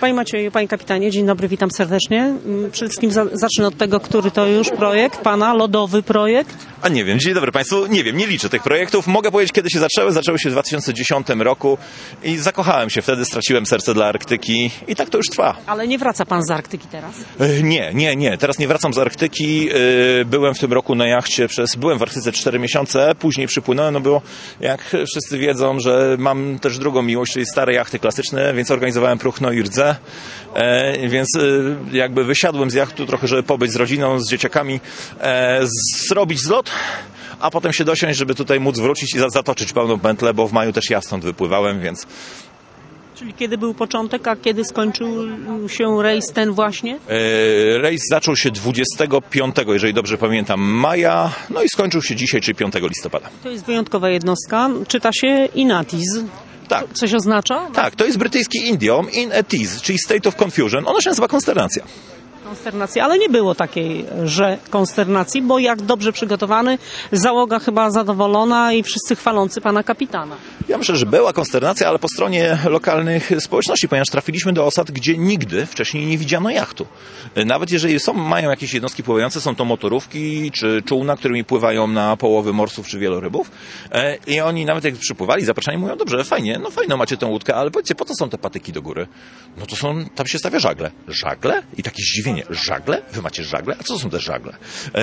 Panie Macieju, panie kapitanie, dzień dobry, witam serdecznie. Przede wszystkim zacznę od tego, który to już projekt, pana lodowy projekt. A nie wiem, dzień dobry Państwu, nie wiem, nie liczę tych projektów. Mogę powiedzieć, kiedy się zaczęły. Zaczęły się w 2010 roku i zakochałem się wtedy, straciłem serce dla Arktyki i tak to już trwa. Ale nie wraca pan z Arktyki teraz? Nie. Teraz nie wracam z Arktyki. Byłem w tym roku na jachcie byłem w Arktyce 4 miesiące, później przypłynąłem, no było, jak wszyscy wiedzą, że mam też drugą miłość, czyli stare jachty klasyczne, więc organizowałem próchno i rdze, więc jakby wysiadłem z jachtu trochę, żeby pobyć z rodziną, z dzieciakami, zrobić zlot, a potem się dosiąść, żeby tutaj móc wrócić i zatoczyć pełną pętlę, bo w maju też ja stąd wypływałem, więc... Czyli kiedy był początek, a kiedy skończył się rejs ten właśnie? Rejs zaczął się 25, jeżeli dobrze pamiętam, maja, no i skończył się dzisiaj, czyli 5 listopada. To jest wyjątkowa jednostka, czyta się INATIS. Tak. Coś oznacza? Tak, to jest brytyjski idiom, in a tease, czyli state of confusion. Ono się nazywa konsternacja. Konsternacji, ale nie było takiej, że konsternacji, bo jak dobrze przygotowany, załoga chyba zadowolona i wszyscy chwalący pana kapitana. Ja myślę, że była konsternacja, ale po stronie lokalnych społeczności, ponieważ trafiliśmy do osad, gdzie nigdy wcześniej nie widziano jachtu. Nawet jeżeli mają jakieś jednostki pływające, są to motorówki czy czółna, którymi pływają na połowy morsów czy wielorybów. I oni nawet jak przypływali, zapraszani, mówią, dobrze, fajnie, no fajno macie tę łódkę, ale powiedzcie, po co są te patyki do góry? No to tam się stawia żagle. Żagle? I takie zdziwienie. Żagle? Wy macie żagle? A co są te żagle?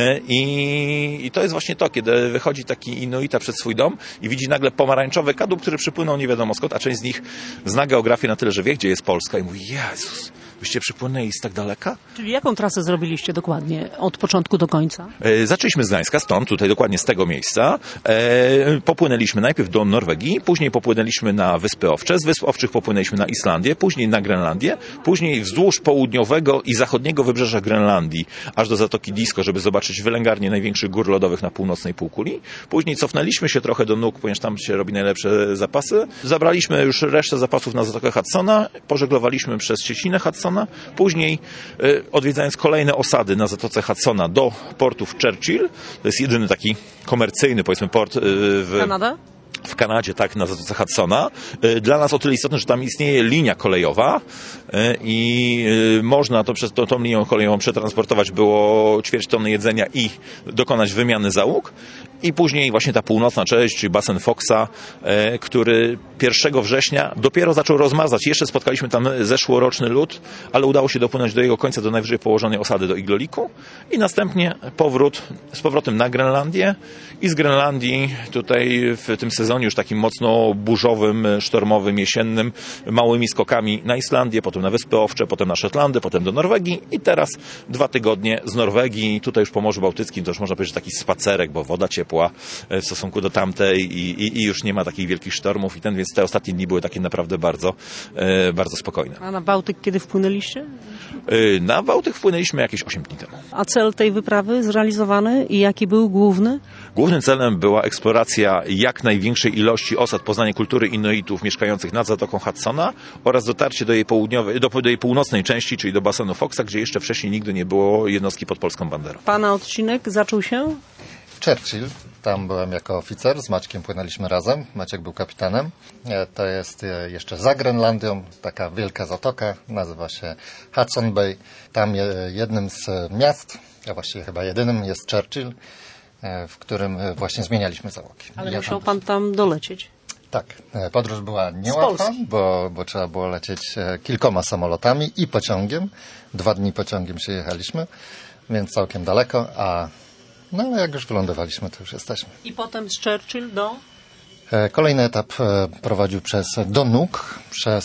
I to jest właśnie to, kiedy wychodzi taki Inuita przed swój dom i widzi nagle pomarańczowy kadłub, który przypłynął nie wiadomo skąd, a część z nich zna geografię na tyle, że wie, gdzie jest Polska i mówi, Jezus, wyście przypłynęli z tak daleka? Czyli jaką trasę zrobiliście dokładnie od początku do końca? Zaczęliśmy z Gdańska, stąd, tutaj dokładnie z tego miejsca. Popłynęliśmy najpierw do Norwegii, później popłynęliśmy na Wyspy Owcze, z Wysp Owczych popłynęliśmy na Islandię, później na Grenlandię, później wzdłuż południowego i zachodniego wybrzeża Grenlandii, aż do Zatoki Disko, żeby zobaczyć wylęgarnię największych gór lodowych na północnej półkuli. Później cofnęliśmy się trochę do nóg, ponieważ tam się robi najlepsze zapasy. Zabraliśmy już resztę zapasów na Zatokę Hudsona, pożeglowaliśmy przez Cieśninę Hudsona, później odwiedzając kolejne osady na Zatoce Hudsona do portów Churchill, to jest jedyny taki komercyjny, powiedzmy, port w Kanadzie, tak, na Zatoce Hudsona. Dla nas o tyle istotne, że tam istnieje linia kolejowa i można tą linią kolejową przetransportować było ćwierć tony jedzenia i dokonać wymiany załóg. I później właśnie ta północna część, czyli basen Foxa, który 1 września dopiero zaczął rozmazać. Jeszcze spotkaliśmy tam zeszłoroczny lód, ale udało się dopłynąć do jego końca, do najwyżej położonej osady, do Igloliku. I następnie z powrotem na Grenlandię i z Grenlandii tutaj w tym sezonie już takim mocno burzowym, sztormowym, jesiennym, małymi skokami na Islandię, potem na Wyspy Owcze, potem na Szetlandy, potem do Norwegii i teraz 2 tygodnie z Norwegii, tutaj już po Morzu Bałtyckim, to już można powiedzieć taki spacerek, bo woda ciepła w stosunku do tamtej i już nie ma takich wielkich sztormów więc te ostatnie dni były takie naprawdę bardzo, bardzo spokojne. A na Bałtyk kiedy wpłynęliście? Na Bałtyk wpłynęliśmy jakieś 8 dni temu. A cel tej wyprawy zrealizowany i jaki był główny? Głównym celem była eksploracja jak największej ilości osad, poznanie kultury Inuitów mieszkających nad Zatoką Hudsona oraz dotarcie do jej do jej północnej części, czyli do basenu Foxa, gdzie jeszcze wcześniej nigdy nie było jednostki pod polską banderą. Pana odcinek zaczął się? Churchill. Tam byłem jako oficer, z Maćkiem płynęliśmy razem. Maciek był kapitanem. To jest jeszcze za Grenlandią, taka wielka zatoka, nazywa się Hudson Bay. Tam jednym z miast, a właściwie chyba jedynym, jest Churchill, w którym właśnie zmienialiśmy załogi. Ale musiał pan tam dolecieć. Tak, podróż była niełatwa, bo trzeba było lecieć kilkoma samolotami i pociągiem. 2 dni pociągiem się jechaliśmy, więc całkiem daleko, no ale jak już wylądowaliśmy, to już jesteśmy. I potem z Churchill do? Kolejny etap prowadził do Nuuk, przez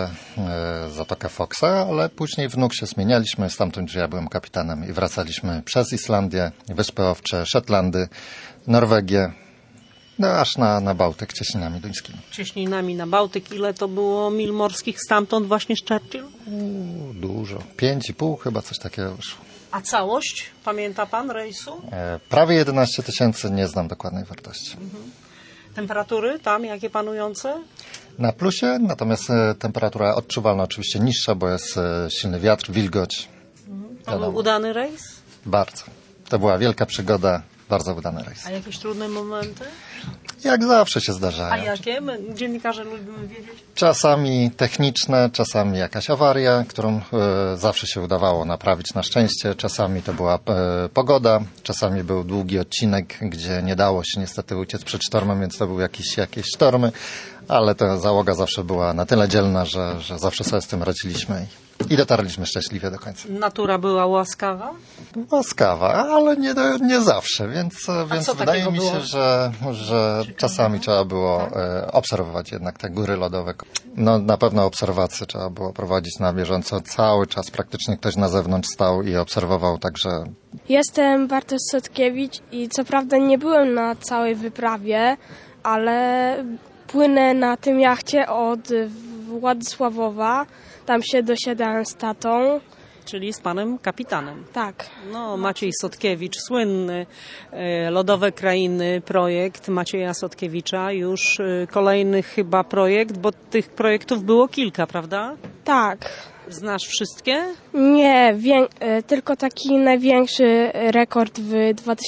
Zatokę Foxa, ale później w Nuuk się zmienialiśmy, stamtąd, gdzie ja byłem kapitanem i wracaliśmy przez Islandię, Wyspy Owcze, Szetlandy, Norwegię, no aż na Bałtyk cieśninami duńskimi. Cieśninami na Bałtyk. Ile to było mil morskich stamtąd właśnie z Churchill? Dużo. 5,5 chyba, coś takiego wyszło. A całość? Pamięta pan rejsu? Prawie 11 000, nie znam dokładnej wartości. Temperatury tam jakie panujące? Na plusie, natomiast temperatura odczuwalna oczywiście niższa, bo jest silny wiatr, wilgoć. To był udany rejs? Bardzo. To była wielka przygoda, bardzo udany rejs. A jakieś trudne momenty? Jak zawsze się zdarzają. A jakie? My, dziennikarze, lubimy wiedzieć. Czasami techniczne, czasami jakaś awaria, którą zawsze się udawało naprawić na szczęście. Czasami to była pogoda, czasami był długi odcinek, gdzie nie dało się niestety uciec przed sztormem, więc to były jakieś sztormy, ale ta załoga zawsze była na tyle dzielna, że zawsze sobie z tym radziliśmy i dotarliśmy szczęśliwie do końca. Natura była łaskawa? Łaskawa, ale nie zawsze, więc wydaje mi się, było? że czasami trzeba było obserwować jednak te góry lodowe. No na pewno obserwacje trzeba było prowadzić na bieżąco. Cały czas praktycznie ktoś na zewnątrz stał i obserwował, także... Jestem Bartosz Sotkiewicz i co prawda nie byłem na całej wyprawie, ale płynę na tym jachcie od Władysławowa. Tam się dosiadałem z tatą. Czyli z panem kapitanem. Tak. No, Maciej Sotkiewicz, słynny Lodowe Krainy projekt Macieja Sotkiewicza. Już kolejny chyba projekt, bo tych projektów było kilka, prawda? Tak. Znasz wszystkie? Nie, tylko taki największy rekord w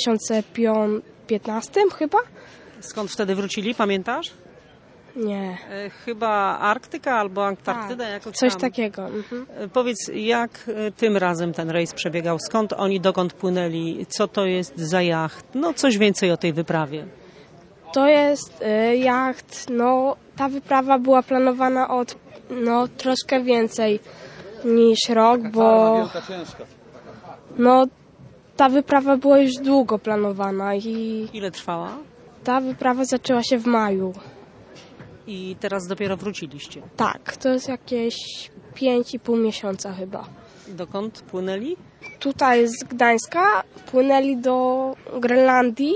2015 chyba? Skąd wtedy wrócili, pamiętasz? Nie. Chyba Arktyka albo Antarktyda. Tak, jakoś coś tam. takiego. Powiedz, jak tym razem ten rejs przebiegał? Skąd oni, dokąd płynęli? Co to jest za jacht? No, coś więcej o tej wyprawie. To jest jacht, no ta wyprawa była planowana od troszkę więcej niż rok, bo no ta wyprawa była już długo planowana i Ile trwała? ta wyprawa zaczęła się w maju. I teraz dopiero wróciliście. Tak, to jest jakieś 5,5 miesiąca chyba. Dokąd płynęli? Tutaj z Gdańska płynęli do Grenlandii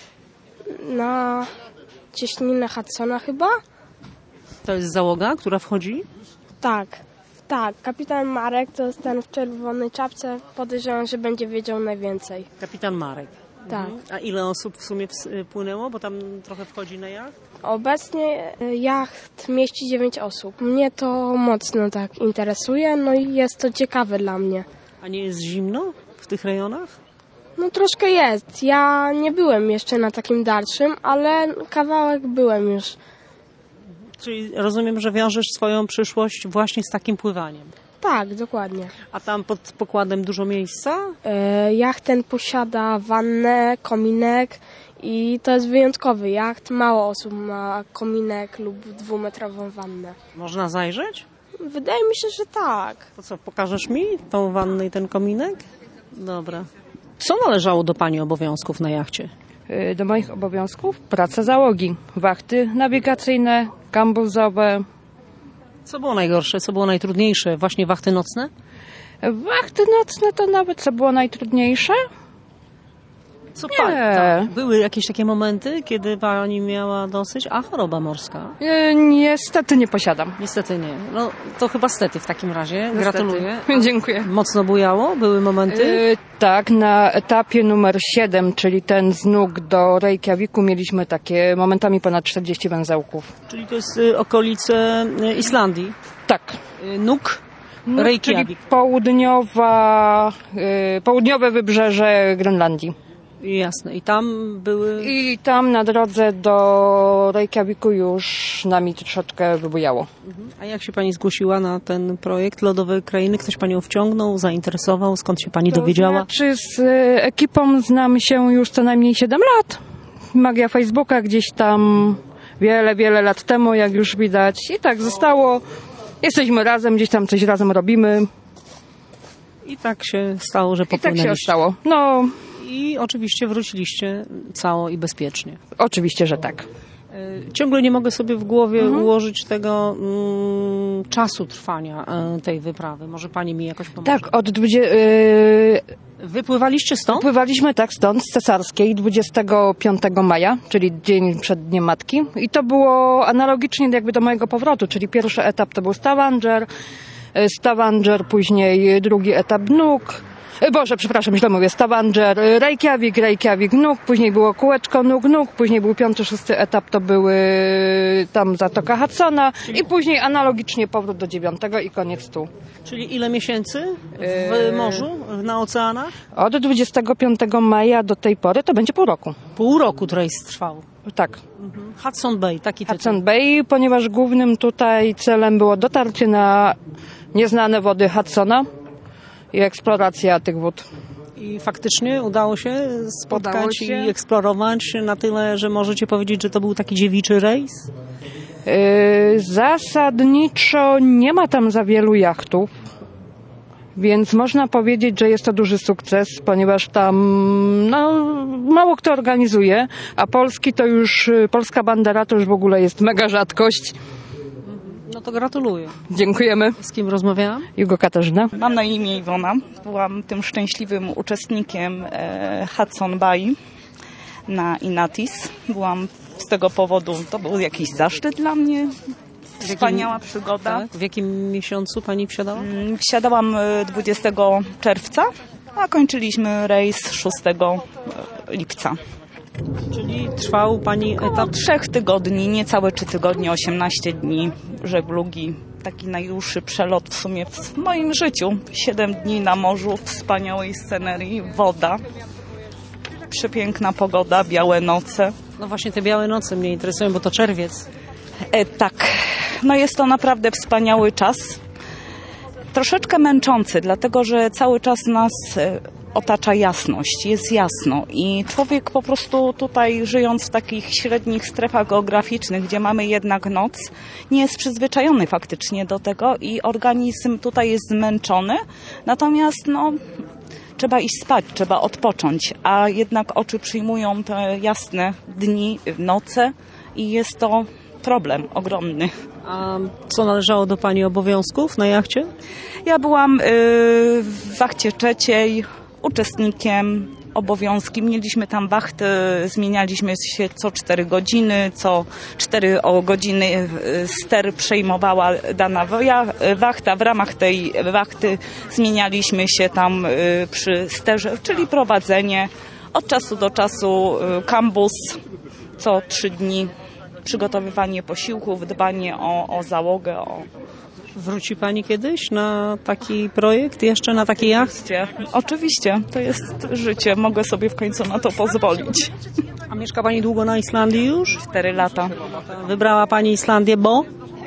na cieśninę Hudsona chyba. To jest załoga, która wchodzi? Tak. Kapitan Marek to jest ten w czerwonej czapce. Podejrzewam, że będzie wiedział najwięcej. Kapitan Marek. Tak. A ile osób w sumie płynęło? Bo tam trochę wchodzi na jacht. Obecnie jacht mieści 9 osób. Mnie to mocno tak interesuje, no i jest to ciekawe dla mnie. A nie jest zimno w tych rejonach? No troszkę jest. Ja nie byłem jeszcze na takim dalszym, ale kawałek byłem już. Czyli rozumiem, że wiążesz swoją przyszłość właśnie z takim pływaniem. Tak, dokładnie. A tam pod pokładem dużo miejsca? Jacht ten posiada wannę, kominek i to jest wyjątkowy jacht. Mało osób ma kominek lub 2-metrową wannę. Można zajrzeć? Wydaje mi się, że tak. To co, pokażesz mi tą wannę i ten kominek? Dobra. Co należało do pani obowiązków na jachcie? Do moich obowiązków praca załogi, wachty nawigacyjne, kambuzowe. Co było najgorsze, co było najtrudniejsze? Właśnie wachty nocne? Wachty nocne to nawet co było najtrudniejsze? Co Nie. pani? Tak. Były jakieś takie momenty, kiedy pani miała dosyć? A choroba morska? Niestety nie posiadam. Niestety nie. No to chyba stety w takim razie. Niestety. Gratuluję. Dziękuję. Mocno bujało? Były momenty? Tak, na etapie numer 7, czyli ten z Nuuk do Reykjaviku, mieliśmy takie momentami ponad 40 węzełków. Czyli to jest okolice Islandii. Tak. Nuuk, Nuuk, Reykjavik. czyli południowe wybrzeże Grenlandii. Jasne. I tam były... I tam na drodze do Reykjaviku już nami troszeczkę wybujało. A jak się pani zgłosiła na ten projekt Lodowe Krainy? Ktoś panią wciągnął, zainteresował? Skąd się pani dowiedziała? Znaczy z ekipą znam się już co najmniej 7 lat. Magia Facebooka gdzieś tam wiele lat temu, jak już widać. I tak zostało. Jesteśmy razem, gdzieś tam coś razem robimy. I tak się stało, że I tak popłynęliście. się stało. No, I oczywiście wróciliście cało i bezpiecznie. oczywiście, że tak. Ciągle nie mogę sobie w głowie ułożyć tego czasu trwania tej wyprawy. Może pani mi jakoś pomoże? Tak, od Wypływaliście stąd? Pływaliśmy tak stąd, z Cesarskiej, 25 maja, czyli dzień przed Dniem Matki. I to było analogicznie jakby do mojego powrotu, czyli pierwszy etap to był Stavanger, później drugi etap Nuuk. Źle mówię, Stavanger, Reykjavik, Nuuk, później było kółeczko Nuuk, później był 5., 6. etap, to były tam Zatoka Hudsona i później analogicznie powrót do 9. i koniec tu. Czyli ile miesięcy w morzu, na oceanach? Od 25 maja do tej pory to będzie pół roku. Pół roku rejs trwał. Tak. Hudson Bay, taki tytuł. Hudson Bay, ponieważ głównym tutaj celem było dotarcie na nieznane wody Hudsona i eksploracja tych wód. I faktycznie udało się spotkać Udało się. i eksplorować na tyle, że możecie powiedzieć, że to był taki dziewiczy rejs? Zasadniczo nie ma tam za wielu jachtów, więc można powiedzieć, że jest to duży sukces, ponieważ tam mało kto organizuje, a polska bandera to już w ogóle jest mega rzadkość. No to gratuluję. Dziękujemy. Z kim rozmawiałam? Jugo Katarzyna. Mam na imię Iwona. Byłam tym szczęśliwym uczestnikiem Hudson Bay na Inatis. Byłam z tego powodu, to był jakiś zaszczyt dla mnie. Wspaniała przygoda. Tak. W jakim miesiącu pani wsiadała? Wsiadałam 20 czerwca, a kończyliśmy rejs 6 lipca. Czyli trwał pani etap? 3 tygodni, niecałe 3 tygodnie, 18 dni żeglugi. Taki najdłuższy przelot w sumie w moim życiu. 7 dni na morzu, wspaniałej scenerii, woda, przepiękna pogoda, białe noce. No właśnie te białe noce mnie interesują, bo to czerwiec. Tak, no jest to naprawdę wspaniały czas. Troszeczkę męczący, dlatego że cały czas nas otacza jasność, jest jasno i człowiek po prostu tutaj, żyjąc w takich średnich strefach geograficznych, gdzie mamy jednak noc, nie jest przyzwyczajony faktycznie do tego i organizm tutaj jest zmęczony, natomiast trzeba iść spać, trzeba odpocząć, a jednak oczy przyjmują te jasne dni, noce i jest to problem ogromny. A co należało do pani obowiązków na jachcie? Ja byłam w wachcie 3, uczestnikiem, obowiązki. Mieliśmy tam wachty, zmienialiśmy się co 4 godziny, co 4 godziny ster przejmowała dana wachta. W ramach tej wachty zmienialiśmy się tam przy sterze, czyli prowadzenie. Od czasu do czasu kambus, co 3 dni. Przygotowywanie posiłków, dbanie o załogę. Wróci pani kiedyś na taki projekt, jeszcze na taki jacht? Oczywiście, to jest życie. Mogę sobie w końcu na to pozwolić. A mieszka pani długo na Islandii już? 4 lata. Wybrała pani Islandię, bo?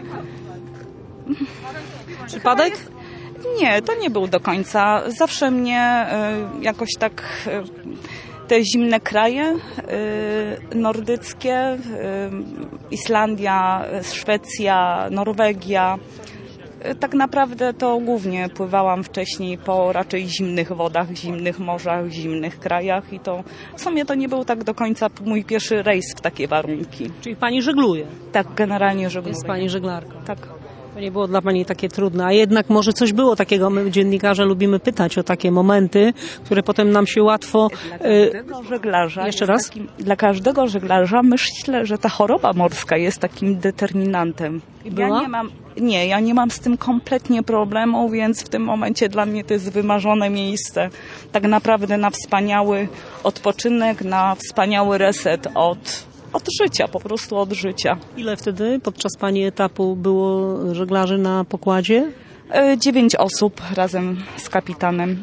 Przypadek? Nie, to nie był do końca. Zawsze mnie jakoś tak te zimne kraje nordyckie, Islandia, Szwecja, Norwegia. Tak naprawdę to głównie pływałam wcześniej po raczej zimnych wodach, zimnych morzach, zimnych krajach i to w sumie to nie był tak do końca mój pierwszy rejs w takie warunki. Czyli pani żegluje? Tak, generalnie żegluję. Jest pani żeglarką? Tak. To nie było dla pani takie trudne, a jednak może coś było takiego, my dziennikarze lubimy pytać o takie momenty, które potem nam się łatwo... Dla każdego żeglarza... Jeszcze raz? Dla każdego żeglarza myślę, że ta choroba morska jest takim determinantem. I była? Ja nie mam z tym kompletnie problemu, więc w tym momencie dla mnie to jest wymarzone miejsce. Tak naprawdę na wspaniały odpoczynek, na wspaniały reset od życia, po prostu od życia. Ile wtedy podczas pani etapu było żeglarzy na pokładzie? 9 osób razem z kapitanem.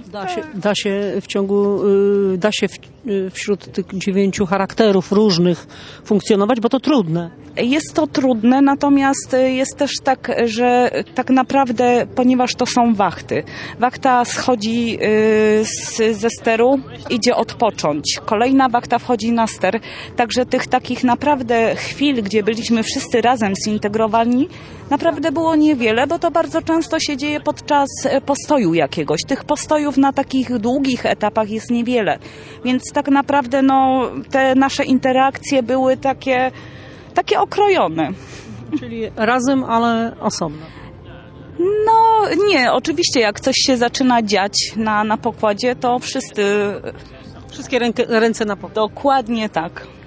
Da się wśród tych 9 charakterów różnych funkcjonować, bo to trudne. Jest to trudne, natomiast jest też tak, że tak naprawdę, ponieważ to są wachty, wachta schodzi ze steru, idzie odpocząć. Kolejna wachta wchodzi na ster, także tych takich naprawdę chwil, gdzie byliśmy wszyscy razem zintegrowani, naprawdę było niewiele, bo to bardzo często się dzieje podczas postoju jakiegoś. Tych postojów na takich długich etapach jest niewiele, więc tak naprawdę te nasze interakcje były takie okrojone. Czyli razem, ale osobno. Nie, oczywiście jak coś się zaczyna dziać na pokładzie, to wszyscy... Wszystkie ręce na pokład. Dokładnie tak.